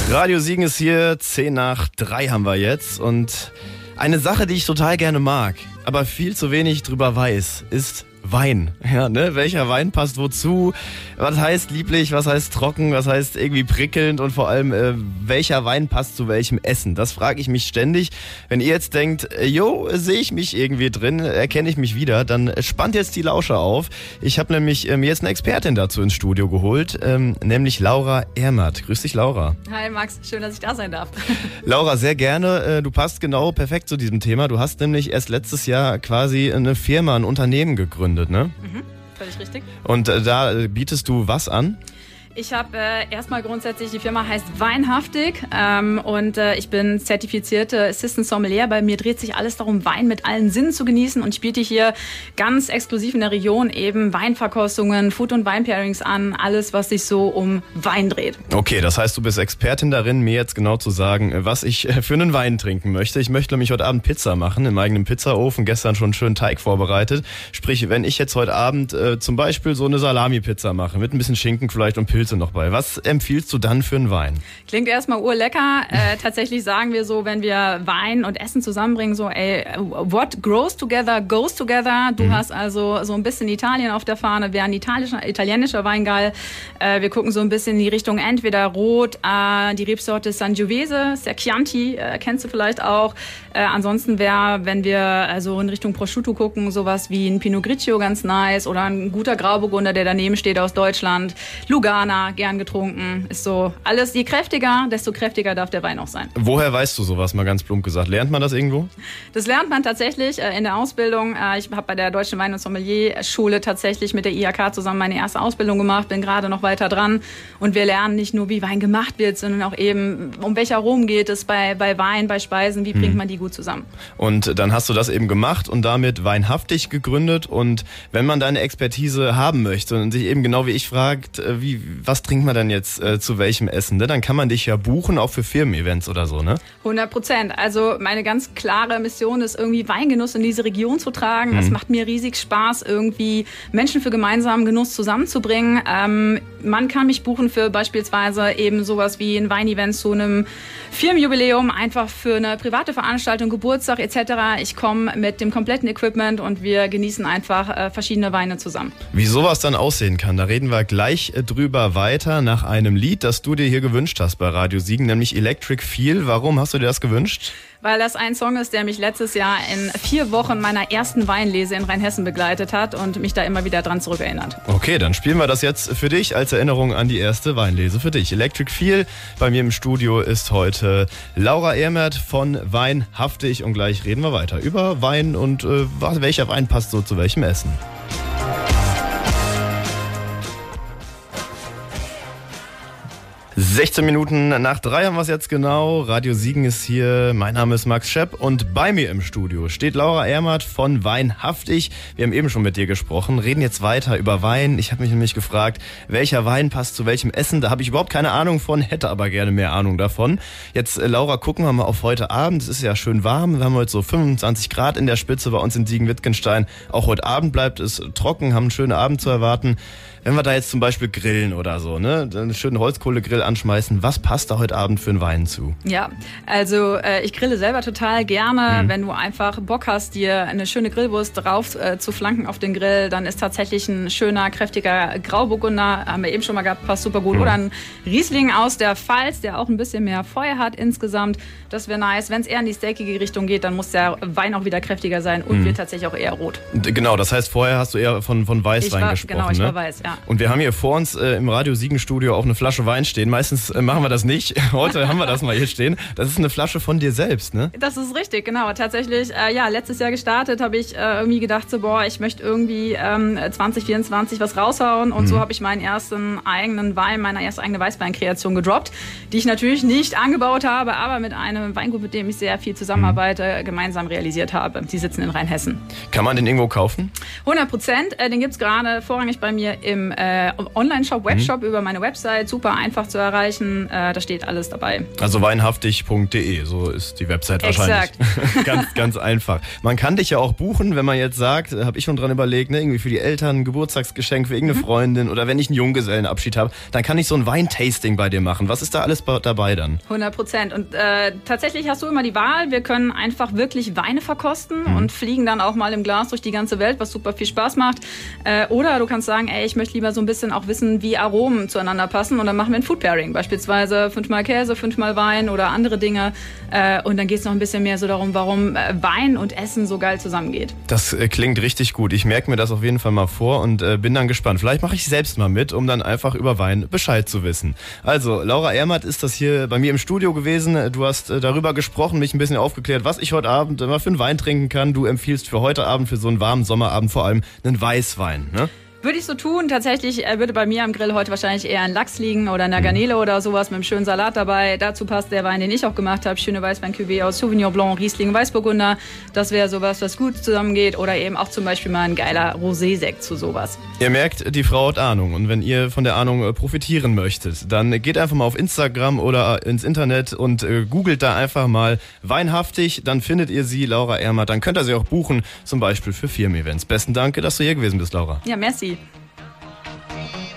Radio Siegen ist hier, 2:10 haben wir jetzt. Und eine Sache, die ich total gerne mag, aber viel zu wenig drüber weiß, ist Wein. Ja, ne? Welcher Wein passt wozu? Was heißt lieblich, was heißt trocken, was heißt irgendwie prickelnd und vor allem, welcher Wein passt zu welchem Essen? Das frage ich mich ständig. Wenn ihr jetzt denkt, sehe ich mich irgendwie drin, erkenne ich mich wieder, dann spannt jetzt die Lauscher auf. Ich habe nämlich mir jetzt eine Expertin dazu ins Studio geholt, nämlich Laura Ermert. Grüß dich, Laura. Hi Max, schön, dass ich da sein darf. Laura, sehr gerne. Du passt genau perfekt zu diesem Thema. Du hast nämlich erst letztes Jahr quasi eine Firma, ein Unternehmen gegründet. Ne? Völlig richtig. Und da bietest du was an? Ich habe erstmal grundsätzlich, die Firma heißt Weinhaftig und ich bin zertifizierte Assistant Sommelier. Bei mir dreht sich alles darum, Wein mit allen Sinnen zu genießen und ich biete hier ganz exklusiv in der Region eben Weinverkostungen, Food- und Weinpairings an, alles, was sich so um Wein dreht. Okay, das heißt, du bist Expertin darin, mir jetzt genau zu sagen, was ich für einen Wein trinken möchte. Ich möchte nämlich heute Abend Pizza machen, im eigenen Pizzaofen, gestern schon einen schönen Teig vorbereitet. Sprich, wenn ich jetzt heute Abend zum Beispiel so eine Salami-Pizza mache, mit ein bisschen Schinken vielleicht und Pilze noch bei. Was empfiehlst du dann für einen Wein? Klingt erstmal urlecker. Tatsächlich sagen wir so, wenn wir Wein und Essen zusammenbringen, so, what grows together, goes together. Du hast also so ein bisschen Italien auf der Fahne, wäre ein italienischer Wein geil. Wir gucken so ein bisschen in die Richtung entweder Rot, die Rebsorte Sangiovese, ist der Chianti, kennst du vielleicht auch. Ansonsten wäre, wenn wir also in Richtung Prosciutto gucken, sowas wie ein Pinot Grigio ganz nice oder ein guter Grauburgunder, der daneben steht aus Deutschland. Lugana, gern getrunken, ist so alles, je kräftiger, desto kräftiger darf der Wein auch sein. Woher weißt du sowas, mal ganz plump gesagt? Lernt man das irgendwo? Das lernt man tatsächlich in der Ausbildung. Ich habe bei der Deutschen Wein- und Sommelier-Schule tatsächlich mit der IHK zusammen meine erste Ausbildung gemacht, bin gerade noch weiter dran und wir lernen nicht nur, wie Wein gemacht wird, sondern auch eben, um welche Aromen geht es bei Wein, bei Speisen, wie bringt man die gut zusammen. Und dann hast du das eben gemacht und damit Weinhaftig gegründet und wenn man deine Expertise haben möchte und sich eben genau wie ich fragt, was trinkt man denn jetzt zu welchem Essen? Ne? Dann kann man dich ja buchen, auch für Firmen-Events oder so, ne? 100%. Also meine ganz klare Mission ist irgendwie Weingenuss in diese Region zu tragen. Es macht mir riesig Spaß, irgendwie Menschen für gemeinsamen Genuss zusammenzubringen. Man kann mich buchen für beispielsweise eben sowas wie ein Weinevent zu einem Firmenjubiläum, einfach für eine private Veranstaltung, Geburtstag etc. Ich komme mit dem kompletten Equipment und wir genießen einfach verschiedene Weine zusammen. Wie sowas dann aussehen kann, da reden wir gleich drüber weiter nach einem Lied, das du dir hier gewünscht hast bei Radio Siegen, nämlich Electric Feel. Warum hast du dir das gewünscht? Weil das ein Song ist, der mich letztes Jahr in 4 Wochen meiner ersten Weinlese in Rheinhessen begleitet hat und mich da immer wieder dran zurückerinnert. Okay, dann spielen wir das jetzt für dich als Erinnerung an die erste Weinlese für dich. Electric Feel. Bei mir im Studio ist heute Laura Ermert von Weinhaftig und gleich reden wir weiter über Wein und welcher Wein passt so zu welchem Essen. 16 Minuten nach 3 haben wir es jetzt genau. Radio Siegen ist hier. Mein Name ist Max Schepp und bei mir im Studio steht Laura Ermert von Weinhaftig. Wir haben eben schon mit dir gesprochen, reden jetzt weiter über Wein. Ich habe mich nämlich gefragt, welcher Wein passt zu welchem Essen. Da habe ich überhaupt keine Ahnung von, hätte aber gerne mehr Ahnung davon. Jetzt, Laura, gucken wir mal auf heute Abend. Es ist ja schön warm. Wir haben heute so 25 Grad in der Spitze bei uns in Siegen-Wittgenstein. Auch heute Abend bleibt es trocken, haben einen schönen Abend zu erwarten. Wenn wir da jetzt zum Beispiel grillen oder so, ne, einen schönen Holzkohlegrill anschmeißen, was passt da heute Abend für einen Wein zu? Ja, also ich grille selber total gerne. Wenn du einfach Bock hast, dir eine schöne Grillwurst drauf zu flanken auf den Grill, dann ist tatsächlich ein schöner, kräftiger Grauburgunder, haben wir eben schon mal gehabt, passt super gut. Oder ein Riesling aus der Pfalz, der auch ein bisschen mehr Feuer hat insgesamt. Das wäre nice. Wenn es eher in die steakige Richtung geht, dann muss der Wein auch wieder kräftiger sein und wird tatsächlich auch eher rot. Genau, das heißt, vorher hast du eher von Weißwein gesprochen. Genau, ich war weiß, ja. Und wir haben hier vor uns im Radio Siegen Studio auch eine Flasche Wein stehen. Meistens machen wir das nicht. Heute haben wir das mal hier stehen. Das ist eine Flasche von dir selbst, ne? Das ist richtig, genau. Tatsächlich, letztes Jahr gestartet, habe ich irgendwie gedacht, so, ich möchte irgendwie 2024 was raushauen. Und so habe ich meinen ersten eigenen Wein, meine erste eigene Weißweinkreation gedroppt, die ich natürlich nicht angebaut habe, aber mit einem Weingut, mit dem ich sehr viel zusammenarbeite, gemeinsam realisiert habe. Die sitzen in Rheinhessen. Kann man den irgendwo kaufen? 100%. Den gibt es gerade vorrangig bei mir im Online-Shop, Webshop über meine Website. Super einfach zu erreichen. Da steht alles dabei. Also weinhaftig.de, so ist die Website wahrscheinlich. Exakt. ganz einfach. Man kann dich ja auch buchen, wenn man jetzt sagt, habe ich schon dran überlegt, ne, irgendwie für die Eltern ein Geburtstagsgeschenk für irgendeine Freundin oder wenn ich einen Junggesellenabschied habe, dann kann ich so ein Weintasting bei dir machen. Was ist da alles dabei dann? 100%. Und tatsächlich hast du immer die Wahl. Wir können einfach wirklich Weine verkosten und fliegen dann auch mal im Glas durch die ganze Welt, was super viel Spaß macht. Oder du kannst sagen, ey, ich möchte lieber so ein bisschen auch wissen, wie Aromen zueinander passen und dann machen wir ein Food Pairing. Beispielsweise 5-mal Käse, 5-mal Wein oder andere Dinge. Und dann geht es noch ein bisschen mehr so darum, warum Wein und Essen so geil zusammengeht. Das klingt richtig gut. Ich merke mir das auf jeden Fall mal vor und bin dann gespannt. Vielleicht mache ich selbst mal mit, um dann einfach über Wein Bescheid zu wissen. Also, Laura Ermert ist das hier bei mir im Studio gewesen. Du hast darüber gesprochen, mich ein bisschen aufgeklärt, was ich heute Abend immer für einen Wein trinken kann. Du empfiehlst für heute Abend, für so einen warmen Sommerabend vor allem einen Weißwein, ne? Würde ich so tun. Tatsächlich würde bei mir am Grill heute wahrscheinlich eher ein Lachs liegen oder eine Garnele oder sowas mit einem schönen Salat dabei. Dazu passt der Wein, den ich auch gemacht habe. Schöne Weißwein-Cuvée aus Sauvignon Blanc, Riesling, Weißburgunder. Das wäre sowas, was gut zusammengeht. Oder eben auch zum Beispiel mal ein geiler Rosé-Sekt zu sowas. Ihr merkt, die Frau hat Ahnung. Und wenn ihr von der Ahnung profitieren möchtet, dann geht einfach mal auf Instagram oder ins Internet und googelt da einfach mal Weinhaftig. Dann findet ihr sie, Laura Ermert. Dann könnt ihr sie auch buchen, zum Beispiel für Firmen-Events. Besten Dank, dass du hier gewesen bist, Laura. Ja, merci.